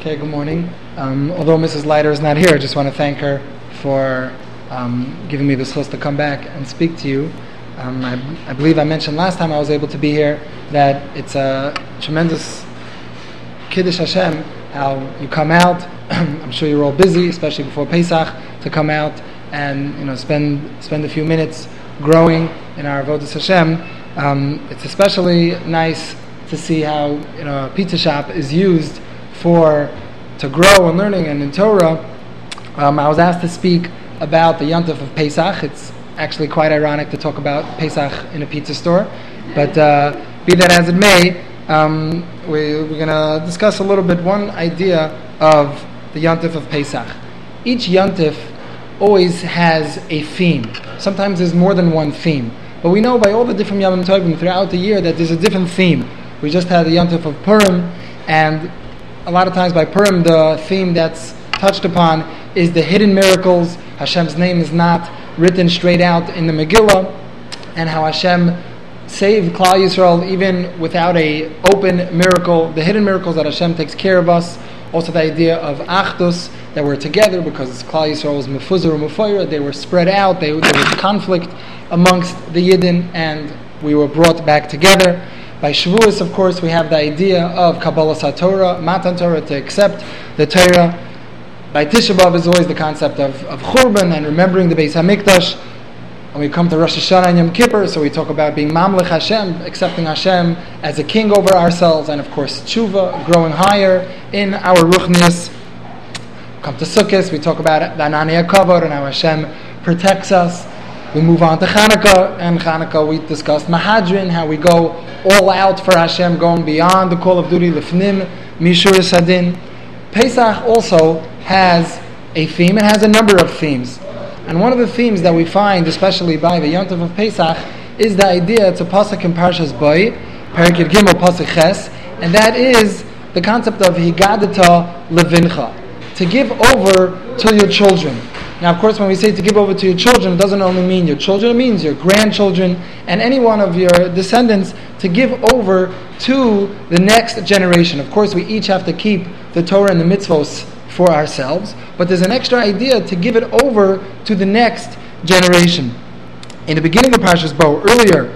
Okay, good morning. Although Mrs. Leiter is not here, I just want to thank her for giving me the chance to come back and speak to you. I believe I mentioned last time I was able to be here that it's a tremendous Kiddush Hashem, how you come out. I'm sure you're all busy, especially before Pesach, to come out and spend a few minutes growing in our Avodas Hashem. It's especially nice to see how a pizza shop is used to grow and learning. And in Torah, I was asked to speak about the Yontif of Pesach. It's actually quite ironic to talk about Pesach in a pizza store, but be that as it may, we're going to discuss a little bit one idea of the Yontif of Pesach. Each Yontif always has a theme. Sometimes there's more than one theme, but we know by all the different Yom Tovim throughout the year that there's a different theme. We just had the Yontif of Purim, and a lot of times by Purim the theme that's touched upon is the hidden miracles. Hashem's name is not written straight out in the Megillah, and how Hashem saved Klal Yisrael even without a open miracle. The hidden miracles that Hashem takes care of us. Also the idea of Achdus, that we're together because Klal Yisrael was Mefuzar or Mefayra. They were spread out. There was conflict amongst the Yidden, and we were brought back together. By Shavuos, of course, we have the idea of Kabbalas HaTorah, Matan Torah, to accept the Torah. By Tisha B'Av is always the concept of Churban and remembering the Beis HaMikdash. When we come to Rosh Hashanah and Yom Kippur, so we talk about being Mamlech Hashem, accepting Hashem as a king over ourselves, and of course Tshuva, growing higher in our Ruchnius. Come to Sukkot, we talk about the Anani HaKavod and how Hashem protects us. We move on to Chanukah, and Chanukah we discussed Mahadrin, how we go all out for Hashem, going beyond the call of duty, Lefnim, Mishur Sadin. Pesach also has a theme, it has a number of themes. And one of the themes that we find, especially by the Yontif of Pesach, is the idea, it's a pasuk in Parshas Bo, Perek Yud Gimel pasuk Ches, and that is the concept of Higadata Levincha, to give over to your children. Now, of course, when we say to give over to your children, it doesn't only mean your children, it means your grandchildren and any one of your descendants, to give over to the next generation. Of course, we each have to keep the Torah and the mitzvos for ourselves, but there's an extra idea to give it over to the next generation. In the beginning of Parshas Bo, earlier,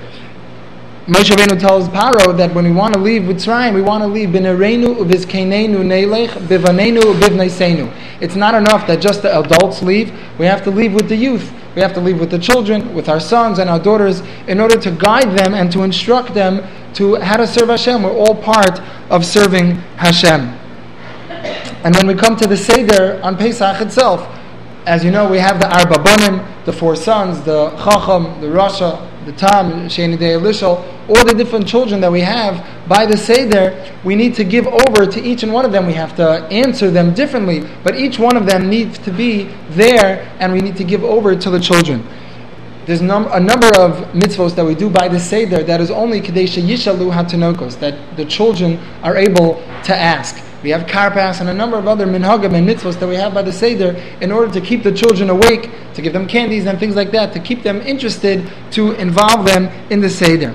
Moshe Rabbeinu tells Paro that when we want to leave Mitzrayim, we want to leave B'nereinu u'bizkeneinu neilech, b'vaneinu u'bivneiseinu. It's not enough that just the adults leave. We have to leave with the youth. We have to leave with the children, with our sons and our daughters, in order to guide them and to instruct them to how to serve Hashem. We're all part of serving Hashem. And when we come to the Seder on Pesach itself, as you know, we have the Arba Banim, the four sons, the Chacham, the Rasha, the Tam, Sheni Dei Elishal, all the different children that we have by the Seder. We need to give over to each and one of them. We have to answer them differently, but each one of them needs to be there, and we need to give over to the children. There's a number of mitzvos that we do by the Seder that is only Kadesha Yishalu Hatanokos, that the children are able to ask. We have karpas and a number of other minhagim and mitzvos that we have by the Seder in order to keep the children awake, to give them candies and things like that, to keep them interested, to involve them in the Seder.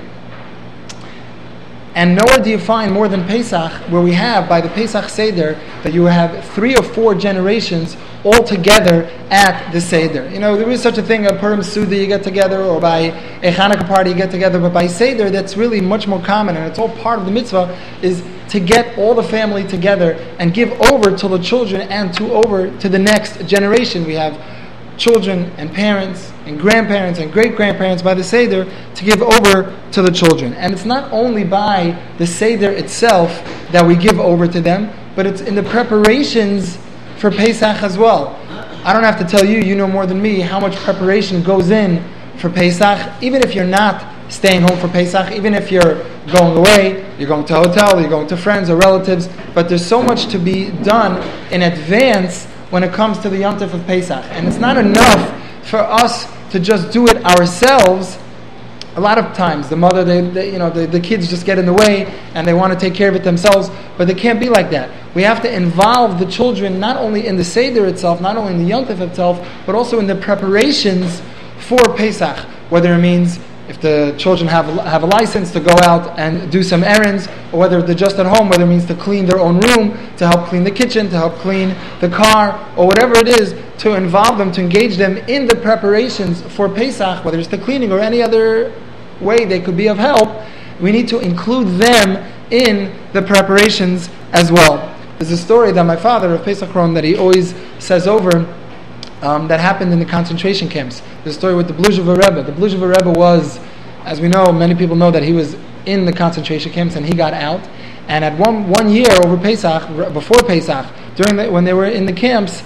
And nowhere do you find more than Pesach, where we have by the Pesach Seder that you have 3 or 4 generations all together at the Seder. There is such a thing, a Purim Suda you get together, or by a Chanukah party you get together, but by Seder that's really much more common, and it's all part of the mitzvah, is to get all the family together and give over to the children and to over to the next generation. We have children and parents and grandparents and great-grandparents by the Seder to give over to the children. And it's not only by the Seder itself that we give over to them, but it's in the preparations for Pesach as well. I don't have to tell you, you know more than me, how much preparation goes in for Pesach. Even if you're not staying home for Pesach, even if you're going away, you're going to a hotel, you're going to friends or relatives, but there's so much to be done in advance when it comes to the Yontif of Pesach. And it's not enough for us to just do it ourselves. A lot of times the mother, the kids just get in the way and they want to take care of it themselves, but they can't be like that. We have to involve the children not only in the Seder itself, not only in the Yontif itself, but also in the preparations for Pesach, whether it means if the children have a license to go out and do some errands, or whether they're just at home, whether it means to clean their own room, to help clean the kitchen, to help clean the car, or whatever it is, to involve them, to engage them in the preparations for Pesach, whether it's the cleaning or any other way they could be of help. We need to include them in the preparations as well. There's a story that my father of Pesach Ron that he always says over that happened in the concentration camps. The story with the Bluzhever Rebbe. The Bluzhever Rebbe was, as we know, many people know that he was in the concentration camps and he got out. And at one year over Pesach, before Pesach, when they were in the camps,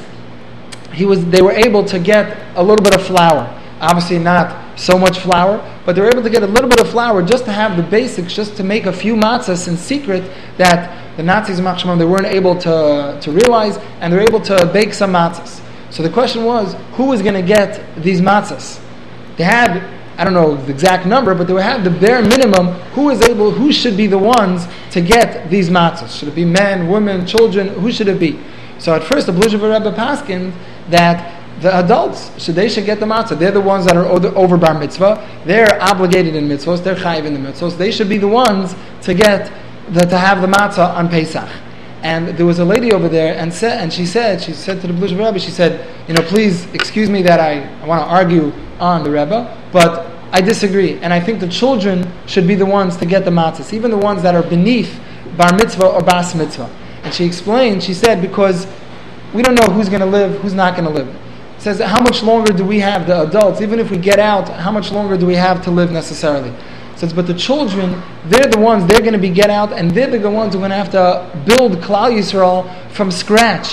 they were able to get a little bit of flour. Obviously not so much flour, but they were able to get a little bit of flour just to have the basics, just to make a few matzahs in secret that the Nazis in Machshemam, they weren't able to realize, and they were able to bake some matzahs. So the question was, who was going to get these matzahs? They had, I don't know the exact number, but they had the bare minimum. Who should be the ones to get these matzahs? Should it be men, women, children? Who should it be? So at first the Bluzhever Rebbe paskined that the adults, they should get the matzah. They're the ones that are over bar mitzvah. They're obligated in mitzvahs. They're chayiv in the mitzvahs. They should be the ones to have the matzah on Pesach. And there was a lady over there, and she said to the Bluzhever Rebbe, she said, please excuse me that I want to argue on the Rebbe, but I disagree. And I think the children should be the ones to get the matzahs, even the ones that are beneath bar mitzvah or bas mitzvah. And she explained, she said, because we don't know who's going to live, who's not going to live. It says, how much longer do we have, the adults, even if we get out, how much longer do we have to live necessarily? It says, but the children, they're the ones, they're going to be get out, and they're the ones who are going to have to build Klal Yisrael from scratch.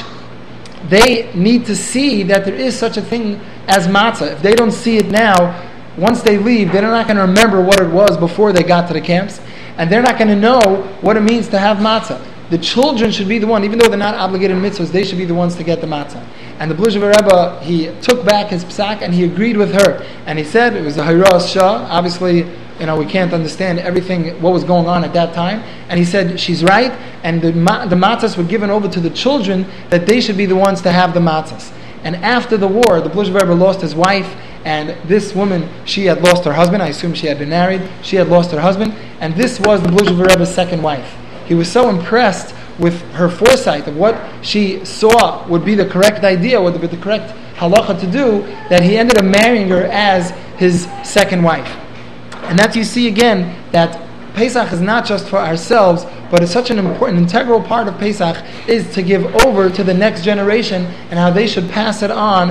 They need to see that there is such a thing as matzah. If they don't see it now, once they leave, they're not going to remember what it was before they got to the camps, and they're not going to know what it means to have matzah. The children should be the one, even though they're not obligated in mitzvahs, they should be the ones to get the matzah. And the Bluzhever Rebbe, he took back his psak and he agreed with her. And he said it was a Hayras Shah. Obviously, we can't understand everything, what was going on at that time. And he said, she's right, and the matzahs were given over to the children, that they should be the ones to have the matzahs. And after the war, the Bluzhever Rebbe lost his wife, and this woman, she had lost her husband. I assume she had been married. She had lost her husband. And this was the Bluzhever Rebbe's second wife. He was so impressed with her foresight of what she saw would be the correct idea, would be the correct halacha to do, that he ended up marrying her as his second wife. And that you see again, that Pesach is not just for ourselves, but it's such an important, integral part of Pesach is to give over to the next generation and how they should pass it on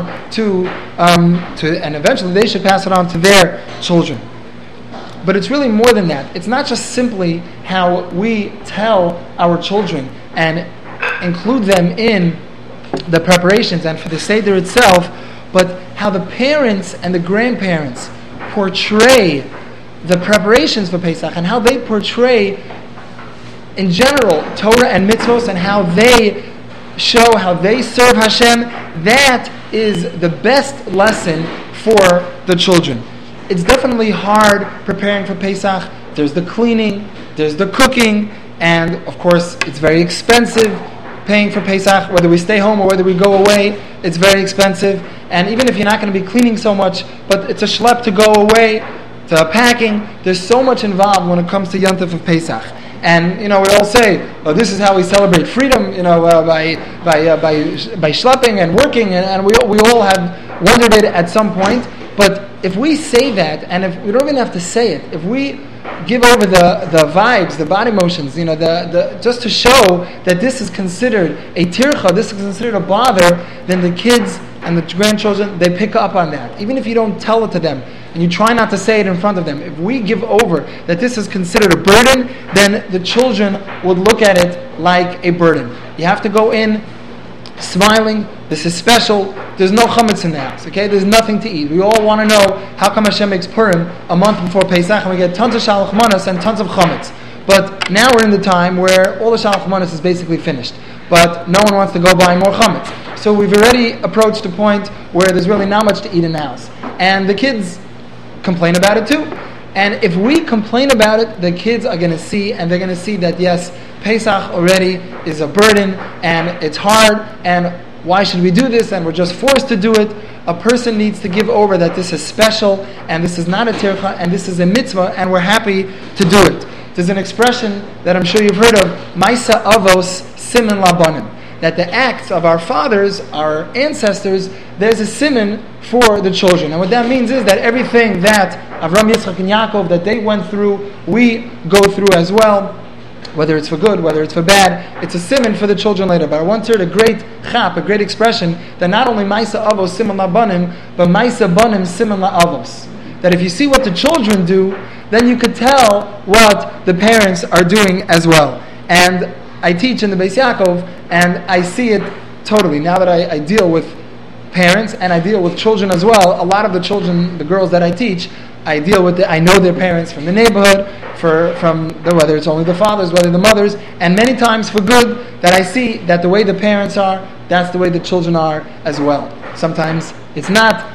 and eventually they should pass it on to their children. But it's really more than that. It's not just simply how we tell our children and include them in the preparations and for the Seder itself, but how the parents and the grandparents portray the preparations for Pesach and how they portray, in general, Torah and mitzvos and how they show, how they serve Hashem. That is the best lesson for the children. It's definitely hard preparing for Pesach. There's the cleaning, there's the cooking, and of course it's very expensive paying for Pesach. Whether we stay home or whether we go away, it's very expensive. And even if you're not going to be cleaning so much, but it's a schlep to go away, to packing, there's so much involved when it comes to Yom Tov of Pesach. And we all say, this is how we celebrate freedom, by schlepping and working, and we all have wondered it at some point. But if we say that, and if we don't even have to say it, if we give over the vibes, the body motions, just to show that this is considered a tircha, this is considered a bother, then the kids and the grandchildren, they pick up on that. Even if you don't tell it to them, and you try not to say it in front of them, if we give over that this is considered a burden, then the children would look at it like a burden. You have to go in smiling. This is special. There's no chametz in the house. Okay, there's nothing to eat. We all want to know how come Hashem makes Purim a month before Pesach, and we get tons of shalach manas and tons of chametz. But now we're in the time where all the shalach manas is basically finished, but no one wants to go buy more chametz. So we've already approached a point where there's really not much to eat in the house, and the kids complain about it too. And if we complain about it, the kids are going to see, and they're going to see that yes, Pesach already is a burden, and it's hard, and why should we do this, and we're just forced to do it. A person needs to give over that this is special, and this is not a tircha, and this is a mitzvah, and we're happy to do it. There's an expression that I'm sure you've heard of, Maisa Avos Siman Labanim, that the acts of our fathers, our ancestors, there's a siman for the children. And what that means is that everything that Avram, Yitzchak, and Yaakov, that they went through, we go through as well, whether it's for good, whether it's for bad. It's a siman for the children later. But I once heard a great chap, a great expression, that not only Maisa Avos Siman Labanim, but Maisa Banim Siman La'avos. That if you see what the children do, then you could tell what the parents are doing as well. And I teach in the Beis Yaakov, and I see it totally. Now that I deal with parents, and I deal with children as well, a lot of the children, the girls that I teach, I deal with I know their parents from the neighborhood, whether it's only the fathers, whether the mothers, and many times for good, that I see that the way the parents are, that's the way the children are as well. Sometimes it's not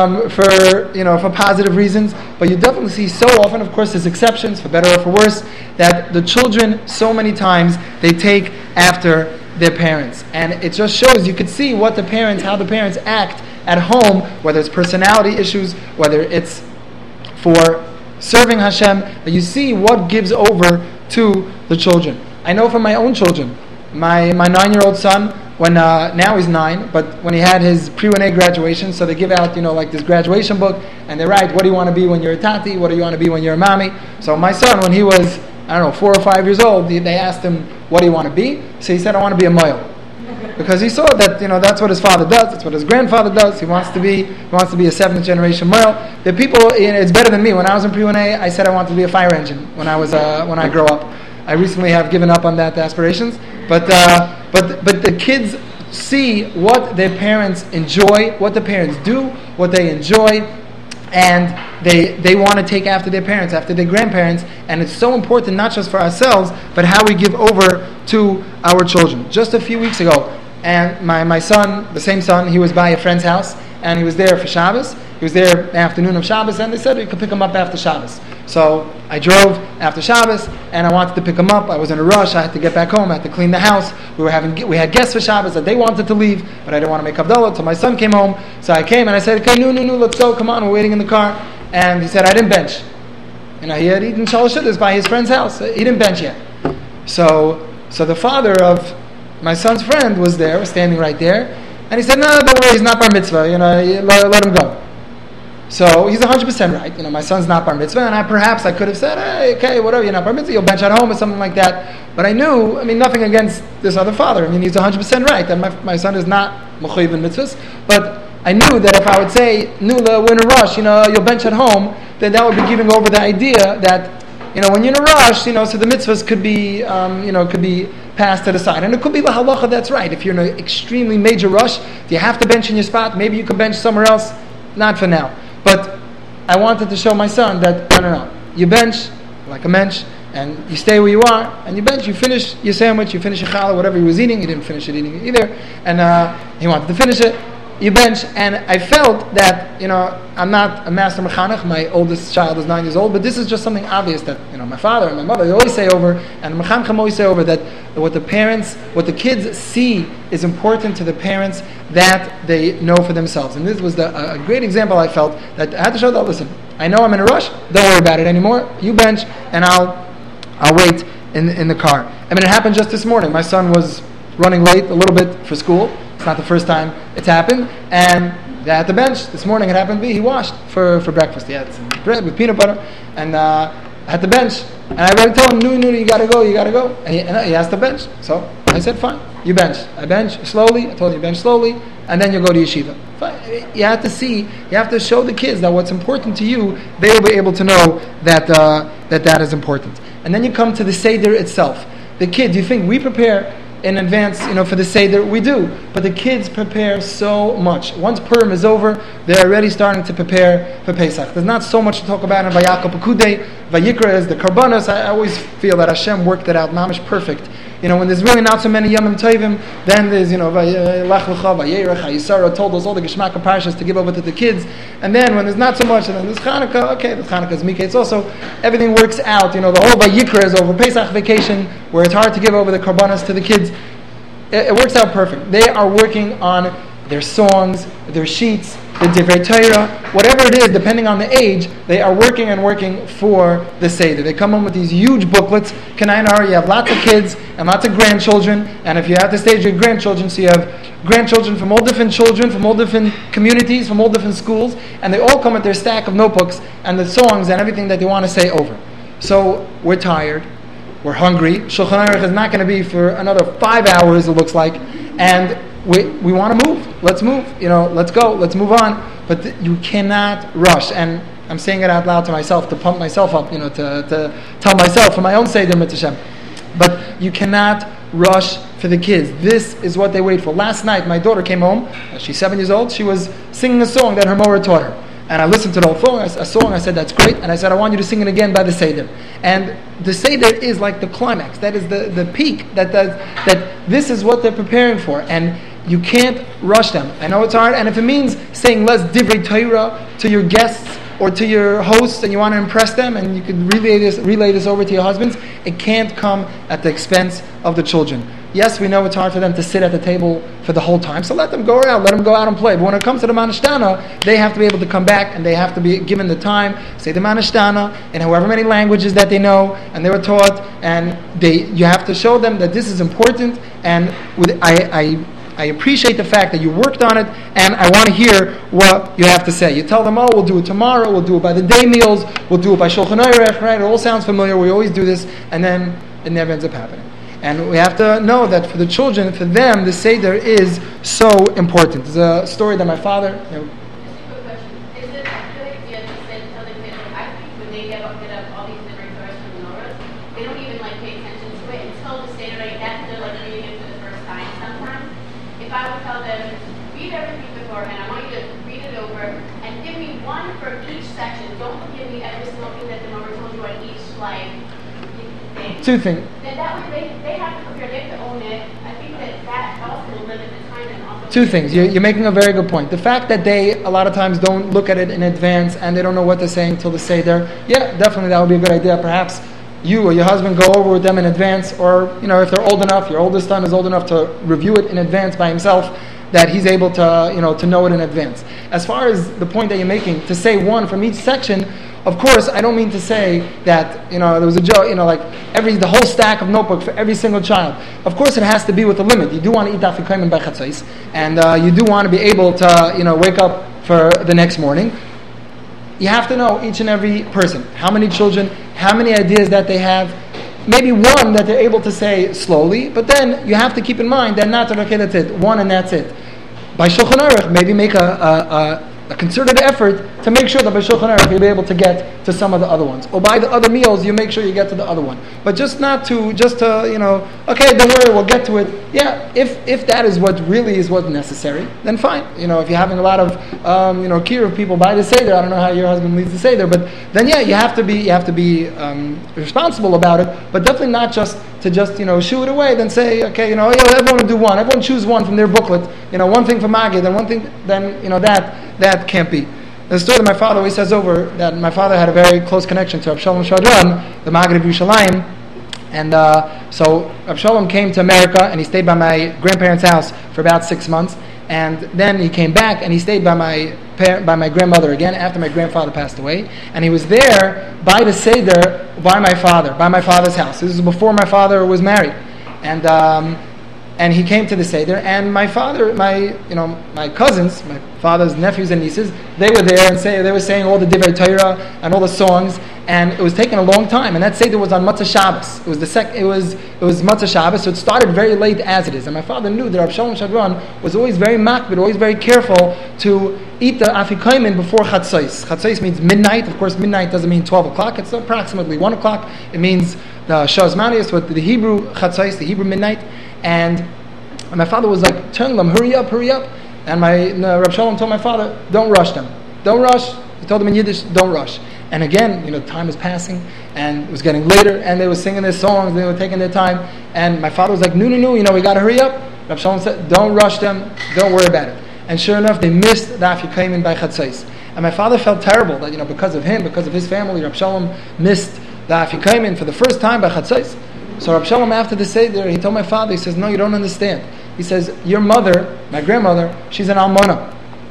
for positive reasons, but you definitely see so often, of course there's exceptions, for better or for worse, that the children so many times they take after their parents. And it just shows, you could see how the parents act at home, whether it's personality issues, whether it's for serving Hashem, that you see what gives over to the children. I know from my own children, my 9-year-old son, when now he's 9, but when he had his pre-1A graduation, so they give out, like this graduation book, and they write, what do you want to be when you're a tati? What do you want to be when you're a mommy? So my son, when he was, 4 or 5 years old, they asked him, what do you want to be? So he said, I want to be a moil. Because he saw that, that's what his father does, that's what his grandfather does. He wants to be a 7th generation moil. The people, it's better than me. When I was in pre-1A, I said I wanted to be a fire engine when I grow up. I recently have given up on that aspirations, but the kids see what their parents enjoy, what the parents do, what they enjoy, and they want to take after their parents, after their grandparents, and it's so important not just for ourselves, but how we give over to our children. Just a few weeks ago, and my son, the same son, he was by a friend's house, and he was there for Shabbos. He was there the afternoon of Shabbos, and they said we could pick him up after Shabbos. So I drove after Shabbos, and I wanted to pick him up. I was in a rush. I had to get back home. I had to clean the house. We had guests for Shabbos that they wanted to leave, but I didn't want to make Havdalah, so my son came home. So I came, and I said, okay, no, let's go. Come on, we're waiting in the car. And he said, I didn't bench. He had eaten shalosh seudos by his friend's house. He didn't bench yet. So the father of my son's friend was standing right there, and he said, no, don't worry, he's not bar mitzvah. Let him go. So he's 100% right. My son's not bar mitzvah, and I could have said, hey, okay, whatever, you're not bar mitzvah, you'll bench at home or something like that. But I knew, nothing against this other father. He's 100% right, that my son is not mechuyev in mitzvahs. But I knew that if I would say, Nula, we're in a rush, you'll bench at home, then that would be giving over the idea that, when you're in a rush, so the mitzvahs could be, could be passed to the side. And it could be the halacha that's right. If you're in an extremely major rush, do you have to bench in your spot? Maybe you can bench somewhere else. Not for now. But I wanted to show my son that, no. You bench like a mensch, and you stay where you are, and you bench, you finish your sandwich, you finish your challah, whatever he was eating. He didn't finish it eating it either. And he wanted to finish it. You bench, and I felt that, I'm not a master mechanech. My oldest child is 9 years old, but this is just something obvious that, my father and my mother, they always say over, and the mechanechim always say over, that what the kids see is important to the parents, that they know for themselves. And this was a great example I felt, that I had to show that, listen, I know I'm in a rush, don't worry about it anymore, you bench, and I'll wait in the car. It happened just this morning. My son was running late a little bit for school. It's not the first time it's happened, and at the bench this morning it happened to be he washed for breakfast. He had some bread with peanut butter, and at the bench, and I already told him, no, you gotta go, and he has to bench. So I said, fine, you bench. I bench slowly. I told him, you bench slowly, and then you go to yeshiva. Fine. You have to show the kids that what's important to you, they will be able to know that is important. And then you come to the Seder itself. The kids, you think we prepare in advance, for the Seder, we do. But the kids prepare so much. Once Purim is over, they're already starting to prepare for Pesach. There's not so much to talk about in Vayakal Pekudei. Vayikra is the Karbanos. I always feel that Hashem worked it out, mamish perfect. When there's really not so many Yomim Tovim, then there's, Lach Lecha, Vayerech, Hayisara, told us all the Geshmak Parshas to give over to the kids. And then when there's not so much, and then there's Chanukah, okay, the Chanukah is Mikah. It's also, everything works out. The whole Vayikra is over Pesach vacation, where it's hard to give over the Karbanos to the kids. it works out perfect. They are working on their songs, their sheets, the Divrei Torah, whatever it is, depending on the age, they are working and working for the Seder. They come home with these huge booklets. Kanainar, you have lots of kids and lots of grandchildren, and if you have to stage your grandchildren, so you have grandchildren from all different children, from all different communities, from all different schools, and they all come with their stack of notebooks and the songs and everything that they want to say over. So we're tired, we're hungry. Shulchan Aruch is not going to be for another 5 hours, it looks like, and we want to move. Let's move. Let's go. Let's move on. But you cannot rush. And I'm saying it out loud to myself to pump myself up. To tell myself for my own Seder Mitzvah. But you cannot rush for the kids. This is what they wait for. Last night, my daughter came home. She's 7 years old. She was singing a song that her mother taught her. And I listened to the whole song. I said, that's great. And I said, I want you to sing it again by the Seder. And the Seder is like the climax. That is the peak. That this is what they're preparing for. And you can't rush them. I know it's hard. And if it means saying less Divrei Torah to your guests or to your hosts and you want to impress them and you can relay this over to your husbands, it can't come at the expense of the children. Yes, we know it's hard for them to sit at the table for the whole time, so let them go around, let them go out and play. But when it comes to the Manashtana, they have to be able to come back and they have to be given the time, say the Manashtana in however many languages that they know and they were taught, and you have to show them that this is important, and I appreciate the fact that you worked on it, and I want to hear what you have to say. You tell them, we'll do it tomorrow, we'll do it by the day meals, we'll do it by Shulchan Aruch, right? It all sounds familiar, we always do this, and then it never ends up happening. And we have to know that for the children, for them, the Seder is so important. There's a story that my father... Just a quick question. Is it a good idea to tell the kids, I think when they get up all these different stories from the Noras, they don't even pay attention to it until the Seder night, after they're reading it for the first time sometimes. If I would tell them, read everything beforehand, I want you to read it over, and give me one for each section. Don't give me every single thing that the Nora told you on each thing. Two things. Then that way they have to prepare, they have to own it. I think that also will limit the time and also... Two things. You're making a very good point. The fact that they, a lot of times, don't look at it in advance and they don't know what to say until the Seder, yeah, definitely that would be a good idea. Perhaps you or your husband go over with them in advance, or, if they're old enough, your oldest son is old enough to review it in advance by himself, that he's able to, to know it in advance. As far as the point that you're making, to say one from each section, of course, I don't mean to say that, there was a joke, the whole stack of notebook for every single child. Of course, it has to be with a limit. You do want to eat Afikaimen by Chatzos, and you do want to be able to, wake up for the next morning. You have to know each and every person, how many children, how many ideas that they have. Maybe one that they're able to say slowly, but then you have to keep in mind that not okay, that's it, one and that's it. By Shulchan Aruch, maybe make a concerted effort to make sure that by Shulchan Aruch you'll be able to get to some of the other ones. Or by the other meals, you make sure you get to the other one. But just to, okay, don't worry, we'll get to it. Yeah, if that is what really is what's necessary, then fine. If you're having a lot of, kiruv people by the Seder, I don't know how your husband leads the Seder, but then yeah, you have to be responsible about it, but definitely not just shoo it away, then say, okay, everyone will do one. Everyone choose one from their booklet, one thing for Magid, and one thing, then, that can't be. The story that my father always says over, that my father had a very close connection to Avshalom Shadran, the Magid of Yerushalayim, and so Avshalom came to America, and he stayed by my grandparents' house for about 6 months, and then he came back, and he stayed by my grandmother again after my grandfather passed away, and he was there by the Seder by my father's house. This is before my father was married, and he came to the Seder, and my father, my cousins, my father's nephews and nieces, they were there, and they were saying all the Divrei Torah and all the songs, and it was taking a long time. And that Seder was on Matzah Shabbos. It was Matzah Shabbos, so it started very late as it is. And my father knew that Avshalom Shadran was always very makbid, always very careful to eat the Afikaimen before Chatzos. Chatzos means midnight. Of course, midnight doesn't mean 12 o'clock. It's approximately 1 o'clock. It means the Shaz Manius, with the Hebrew Chatzos, the Hebrew midnight. And my father was telling them, hurry up. And Rab Shalom told my father, don't rush them. Don't rush. He told them in Yiddish, don't rush. And again, time was passing, and it was getting later, and they were singing their songs, they were taking their time. And my father was like, no, we got to hurry up. Rab Shalom said, don't rush them. Don't worry about it. And sure enough, they missed the Afikaimen by Chatzos. And my father felt terrible that, because of him, because of his family, Rab Shalom missed the Afikaimen for the first time by Chatzos. So Rab Shalom, after the Seder, he told my father, he says, no, you don't understand. He says, your mother, my grandmother, she's an almana.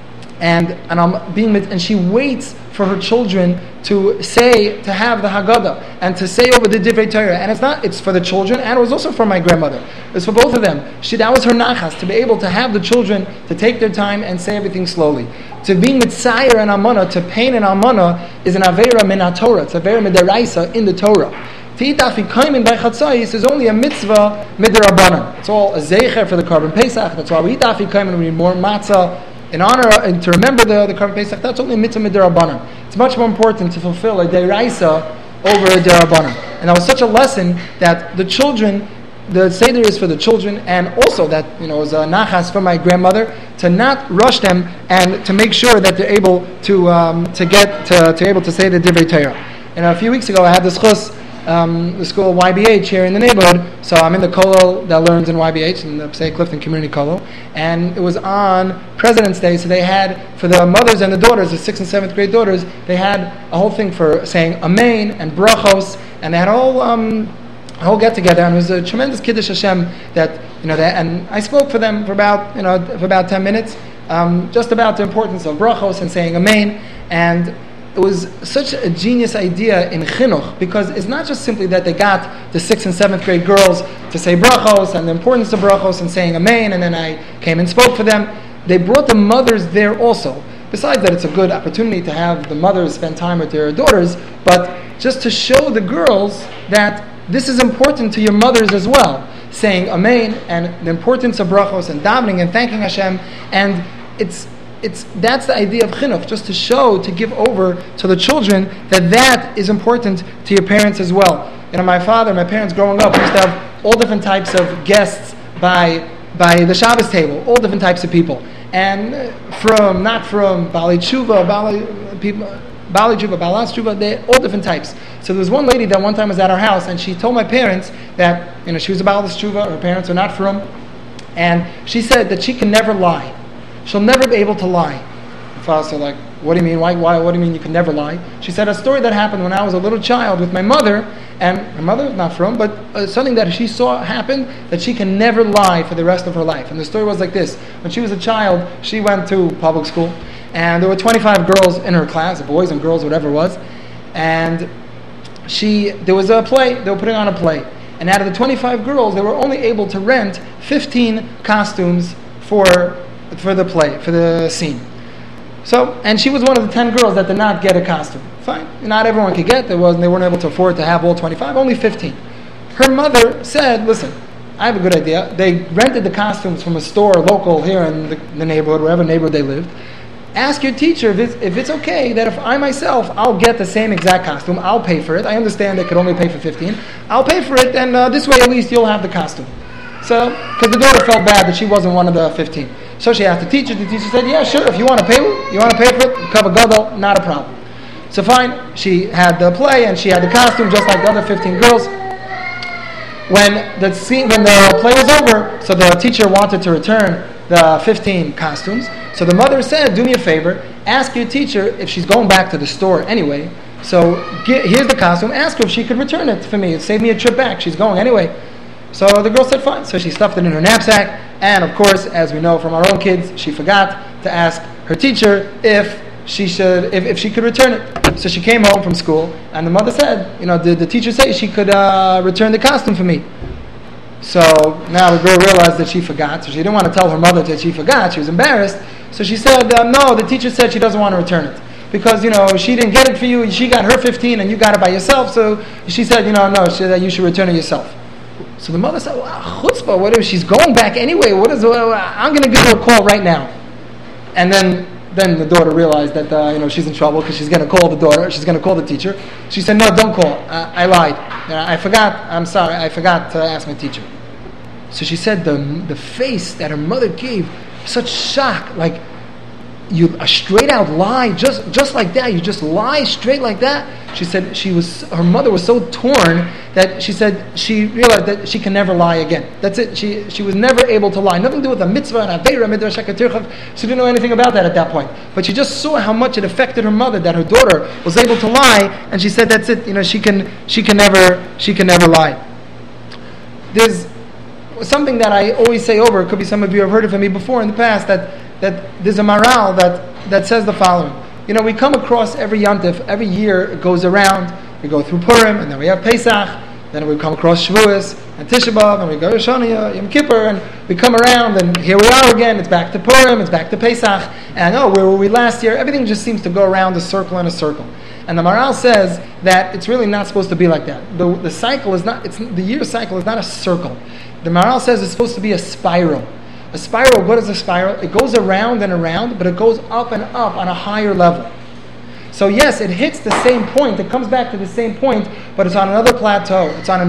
And she waits for her children to have the Haggadah and to say over the Divrei Torah. And it's for the children, and it was also for my grandmother. It was for both of them. That was her nachas, to be able to have the children to take their time and say everything slowly. To be mitzayer and almana, to pain an almana, is an avera min haTorah. It's a avera midaraisa in the Torah. To eat afikaimin by chatzayis is only a mitzvah midarabanan. It's all a zeicher for the Korban Pesach. That's why we eat afikaimin. We eat more matzah in honor and to remember the Korban Pesach. That's only a mitzvah midarabanan. It's much more important to fulfill a deraisa over a derabanan. And that was such a lesson that the children, the Seder is for the children, and also that it was a nachas for my grandmother to not rush them and to make sure that they're able to able to say the Divrei Torah. And a few weeks ago, I had this chus. The school YBH here in the neighborhood, so I'm in the kollel that learns in YBH, in the Passaic Clifton Community Kollel, and it was on President's Day, so they had, for the mothers and the daughters, the 6th and 7th grade daughters, they had a whole thing for saying Amen and Brachos, and they had a whole get together, and it was a tremendous Kiddush Hashem and I spoke for them for about 10 minutes, just about the importance of Brachos and saying Amen, and it was such a genius idea in chinuch, because it's not just simply that they got the 6th and 7th grade girls to say brachos and the importance of brachos and saying amen, and then I came and spoke for them. They brought the mothers there also. Besides that, it's a good opportunity to have the mothers spend time with their daughters, but just to show the girls that this is important to your mothers as well, saying amen and the importance of brachos and davening and thanking Hashem, and that's the idea of chinuch, just to show, to give over to the children that is important to your parents as well. My parents growing up used to have all different types of guests by the Shabbos table, all different types of people, and not from Baalei Tshuva, Balas Tshuva, they all different types. So there was one lady that one time was at our house, and she told my parents that she was a Balas Tshuva, her parents are not from, and she said that she can never lie. She'll never be able to lie. My father said, like, what do you mean? Why? What do you mean you can never lie? She said a story that happened when I was a little child with my mother, and my mother is not from, but something that she saw happen, that she can never lie for the rest of her life. And the story was like this. When she was a child, she went to public school, and there were 25 girls in her class, boys and girls, whatever it was, and there was a play, they were putting on a play, and out of the 25 girls, they were only able to rent 15 costumes for the play, for the scene. So, and she was one of the 10 girls that did not get a costume. Fine. Not everyone could get, they weren't able to afford to have all 25, only 15. Her mother said, listen, I have a good idea. They rented the costumes from a store local here in the neighborhood, wherever neighborhood they lived. Ask your teacher if it's okay that if I myself, I'll get the same exact costume, I'll pay for it. I understand they could only pay for 15. I'll pay for it, and this way at least you'll have the costume. So, because the daughter felt bad that she wasn't one of the 15. So she asked the teacher. The teacher said, yeah, sure, if you want to pay for it, cover gadol, not a problem. So fine, she had the play and she had the costume just like the other 15 girls. When the play was over, so the teacher wanted to return the 15 costumes. So the mother said, do me a favor, ask your teacher if she's going back to the store anyway. So here's the costume, ask her if she could return it for me. Save me a trip back, she's going anyway. So the girl said fine. So she stuffed it in her knapsack, and of course, as we know from our own kids, she forgot to ask her teacher if she could return it. So she came home from school, and the mother said, did the teacher say she could return the costume for me? So now the girl realized that she forgot, so she didn't want to tell her mother that she forgot. She was embarrassed. So she said, no, the teacher said she doesn't want to return it. Because, she didn't get it for you, she got her 15 and you got it by yourself, so she said, no, she said you should return it yourself. So the mother said, chutzpah, what if she's going back anyway? I'm going to give her a call right now. And then the daughter realized that she's in trouble because she's going to call the daughter. She's going to call the teacher. She said, no, don't call. I lied. I forgot. I'm sorry. I forgot to ask my teacher. So she said the face that her mother gave, such shock, like a straight out lie, just like that. You just lie straight like that. She said her mother was so torn that she said she realized that she can never lie again. That's it. She was never able to lie. Nothing to do with a mitzvah and aveira midrash hakatirchav. She didn't know anything about that at that point. But she just saw how much it affected her mother that her daughter was able to lie, and she said that's it. She can never lie. There's something that I always say over, it could be some of you have heard it from me before in the past, that there's a moral that says the following. We come across every Yantif, every year it goes around, we go through Purim, and then we have Pesach, then we come across Shavuos, and Tisha B'Av, and we go to Rosh Hashanah, Yom Kippur, and we come around, and here we are again, it's back to Purim, it's back to Pesach, and where were we last year? Everything just seems to go around a circle and a circle. And the Maharal says that it's really not supposed to be like that. The cycle is not, the year cycle is not a circle. The Maharal says it's supposed to be a spiral. A spiral, what is a spiral? It goes around and around, but it goes up and up on a higher level. So yes, it hits the same point, it comes back to the same point, but it's on another plateau, it's on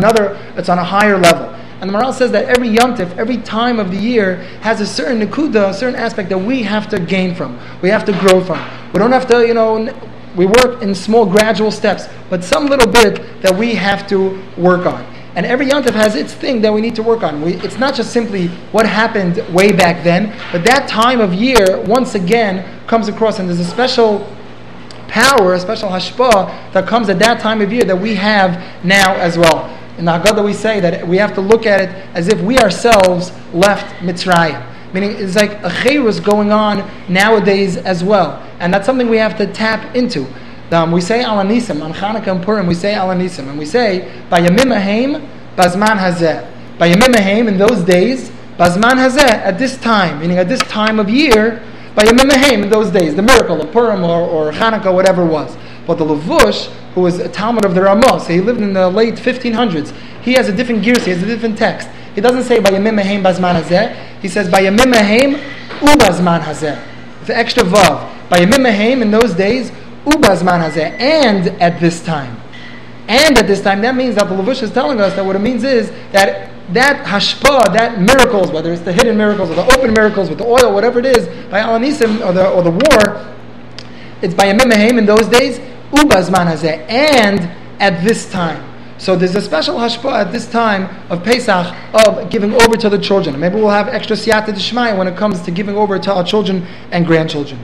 a higher level. And the Maharal says that every yontif, every time of the year, has a certain nekuda, a certain aspect that we have to gain from, we have to grow from. We don't have to, we work in small gradual steps, but some little bit that we have to work on. And every yontif has its thing that we need to work on. It's not just simply what happened way back then, but that time of year, once again, comes across, and there's a special power, a special hashpah that comes at that time of year that we have now as well. In the Haggadah we say that we have to look at it as if we ourselves left Mitzrayim. Meaning it's like a cherus going on nowadays as well. And that's something we have to tap into. We say Al Anisim, on Chanukah and Purim, we say Al Anisim. And we say, Bayamim Haim, Bazman Hazeh. Bayamim Haim, in those days, Bazman Hazeh, at this time, meaning at this time of year, Bayamim Haim, in those days, the miracle of Purim or Chanukah, whatever it was. But the Levush, who was a Talmud of the Ramah, so he lived in the late 1500s, he has a different girsa, he has a different text. He doesn't say Bayamim Haim, Bazman Hazeh. He says Bayamim Haim, Ubazman Hazeh. It's an extra vav. Bayamim Haim, in those days, Ubazman Hazeh, and at this time. And at this time, that means that the Levush is telling us that what it means is that hashpah, that miracles, whether it's the hidden miracles or the open miracles with the oil, whatever it is, by Al Anisim or the war, it's by Yamim Haim in those days, Ubazman Hazeh, and at this time. So there's a special hashpah at this time of Pesach of giving over to the children. Maybe we'll have extra siyata d'shmaya when it comes to giving over to our children and grandchildren.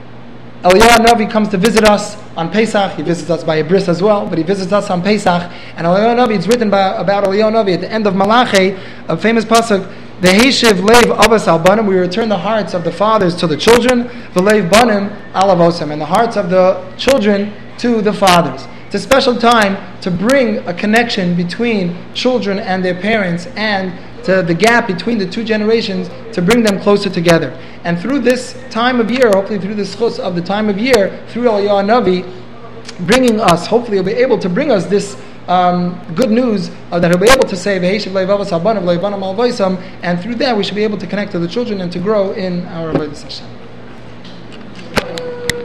Eliyahu Navi comes to visit us on Pesach. He visits us by a bris as well, but he visits us on Pesach. And Eliyahu Navi, it's written about Eliyahu Navi at the end of Malachi, a famous pasuk, V'heishiv leiv avos al banim, we return the hearts of the fathers to the children, v'leiv banim al avosam, and the hearts of the children to the fathers. It's a special time to bring a connection between children and their parents, and to the gap between the two generations, to bring them closer together. And through this time of year, hopefully through the schus of the time of year, through Eliyahu Navi, bringing us, hopefully he'll be able to bring us this good news that he'll be able to say, and through that we should be able to connect to the children and to grow in our Avodas Hashem.